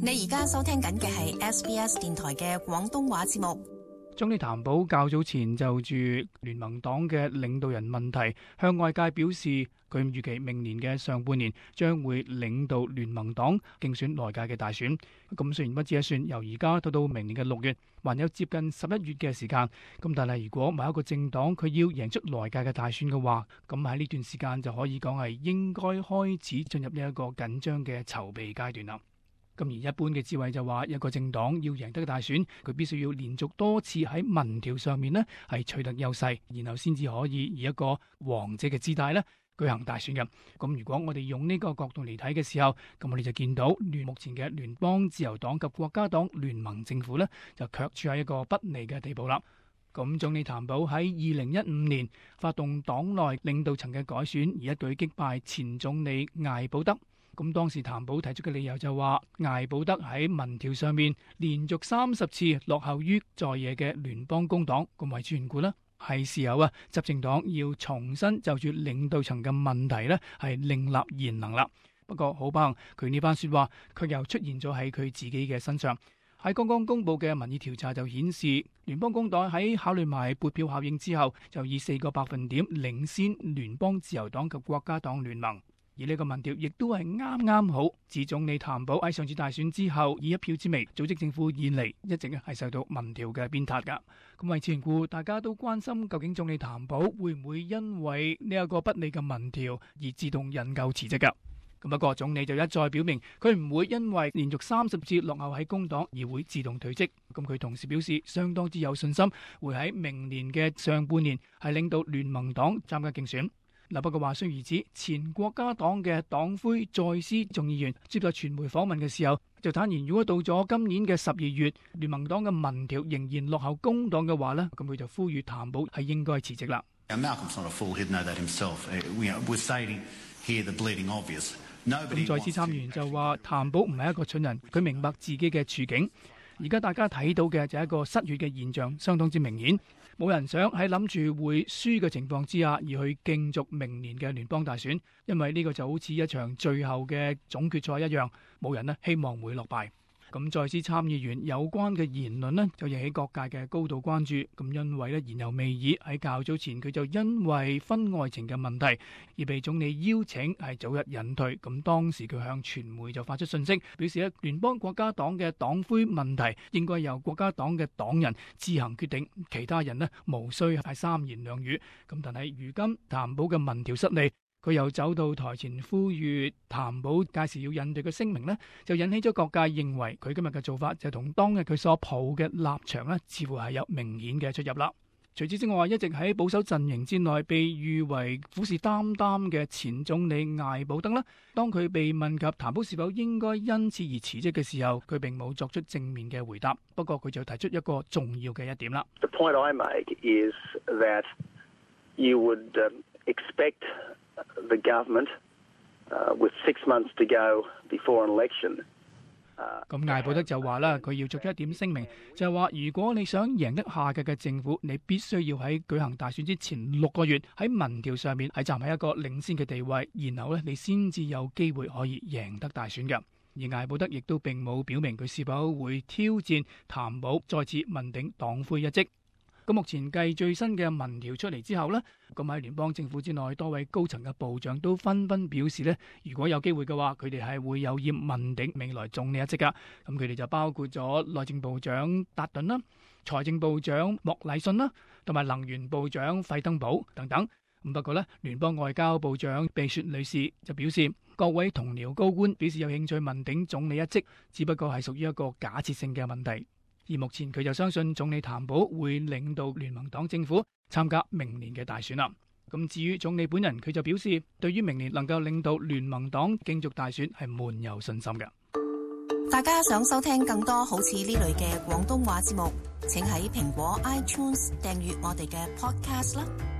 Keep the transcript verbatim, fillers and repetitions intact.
你而家收聽緊嘅係 S B S 電台嘅廣東話節目。 總理譚寶較早前就住聯盟黨嘅領導人問題向外界表示，佢預期明年嘅上半年將會領導聯盟黨競選內屆嘅大選。咁雖然不止一算，由而家到到明年嘅六月，還有接近十一月嘅時間。咁但係如果某一個政黨佢要贏出內屆嘅大選嘅話，咁喺呢段時間就可以講係應該開始進入呢一個緊張嘅籌備階段啦。咁而一般嘅智慧就話，一個政黨要贏得大選，佢必須要連續多次喺民調上面呢係取得優勢，然後先至可以以一個王者嘅姿態呢舉行大選嘅。咁如果我哋用呢個角度嚟睇嘅時候，咁我哋就見到聯目前嘅聯邦自由黨及國家黨聯盟政府呢，就卻處喺一個不利嘅地步啦。咁總理譚寶喺二零一五年發動黨內領導層嘅改選，而一舉擊敗前總理艾保德。咁當時譚寶提出嘅理由就話，艾保德喺民調上面連續三十次落後於在野嘅聯邦工黨，咁為緣故呢，係時候啊，執政黨要重新就住領導層嘅問題呢係另立賢能啦。不過好不幸，佢呢番說話卻又出現咗喺佢自己嘅身上。喺剛剛公布嘅民意調查就顯示，聯邦工黨喺考慮埋撥票效應之後，就以四個百分點領先聯邦自由黨及國家黨聯盟。而呢個民調亦都係啱啱好，自總理譚寶喺上次大選之後以一票之微組織政府以嚟，一直係受到民調嘅鞭撻噶。咁為此緣故，大家都關心究竟總理譚寶會唔會因為呢一個不利嘅民調而自動引咎辭職噶。咁不過總理就一再表明，佢唔會因為連續三十次落後喺工黨而會自動退職。咁佢同時表示，相當之有信心會喺明年嘅上半年係領導聯盟黨參加競選。嗱，不過話雖如此，前國家黨嘅黨魁再斯眾議員接受傳媒訪問嘅時候，就坦言，如果到咗今年嘅十二月，聯盟黨嘅民調仍然落後工黨嘅話呢，咁佢就呼籲譚寶係應該辭職啦。咁再次參議員就話，譚寶唔係一個蠢人，佢明白自己嘅處境。而家大家睇到嘅就係一個失血嘅現象，相當之明顯。冇人想喺諗住會輸嘅情況之下而去競逐明年嘅聯邦大選，因為呢個就好似一場最後嘅總決賽一樣，冇人呢希望會落敗。咁再次參議員有關嘅言論呢，就引起各界嘅高度關注。咁因為呢言猶未已，喺較早前佢就因為婚外情嘅問題而被總理邀請係早日隱退。咁當時佢向傳媒就發出信息，表示咧聯邦國家黨嘅黨魁問題應該由國家黨嘅黨人自行決定，其他人呢無需係三言兩語。咁但係如今譚寶嘅民調失利，佢又走到台前呼籲譚寶屆時要引退嘅聲明呢，就引起咗各界認為佢今日嘅做法就同當日佢所抱嘅立場呢，似乎係有明顯嘅出入啦。除此之外，一直喺保守陣營之內被譽為虎視眈眈嘅前總理艾保德啦，當佢被問及譚寶是否應該因此而辭職嘅時候，佢並冇作出正面嘅回答。不過佢就提出一個重要嘅一點啦。 The point I make is that you would expect the government, uh, with six months to go before an election. 咁艾保德就話啦，佢要作出一點聲明，就係話如果你想贏得下屆嘅政府，你必須要喺舉行大選之前六個月喺民調上面係站喺一個領先嘅地位，然後咧你先至有機會可以贏得大選嘅。而艾保德亦都並冇表明佢是否會挑戰譚寶再次問鼎黨魁一職。咁目前繼最新嘅民調出嚟之後呢，咁喺聯邦政府之內多位高層嘅部長都紛紛表示呢，如果有機會嘅話，佢哋係會有意問鼎未來總理一職噶。咁佢哋就包括咗內政部長達頓啦、財政部長莫禮遜啦，同埋能源部長費登堡等等。咁不過呢，聯邦外交部長貝雪女士就表示，各位同僚高官表示有興趣問鼎總理一職，只不過係屬於一個假設性嘅問題。而目前佢就相信總理譚寶會領導聯盟黨政府參加明年嘅大選啦。咁至於總理本人，佢就表示對於明年能夠領導聯盟黨競逐大選係滿有信心嘅。 大家想收聽更多好似呢類嘅廣東話節目，請喺蘋果 iTunes 訂閱我哋嘅 podcast 啦。